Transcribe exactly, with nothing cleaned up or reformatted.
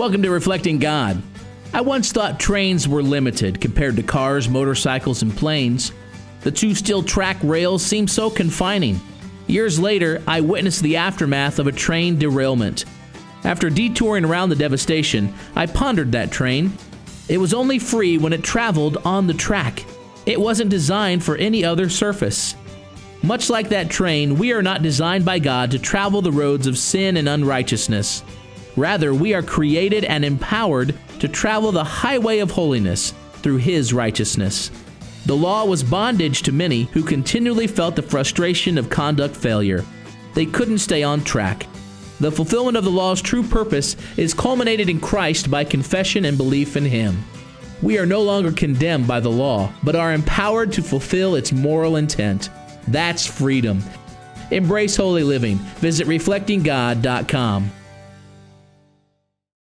Welcome to Reflecting God. I once thought trains were limited compared to cars, motorcycles, and planes. The two steel track rails seemed so confining. Years later, I witnessed the aftermath of a train derailment. After detouring around the devastation, I pondered that train. It was only free when it traveled on the track. It wasn't designed for any other surface. Much like that train, we are not designed by God to travel the roads of sin and unrighteousness. Rather, we are created and empowered to travel the highway of holiness through His righteousness. The law was bondage to many who continually felt the frustration of conduct failure. They couldn't stay on track. The fulfillment of the law's true purpose is culminated in Christ by confession and belief in Him. We are no longer condemned by the law, but are empowered to fulfill its moral intent. That's freedom. Embrace holy living. Visit reflecting god dot com.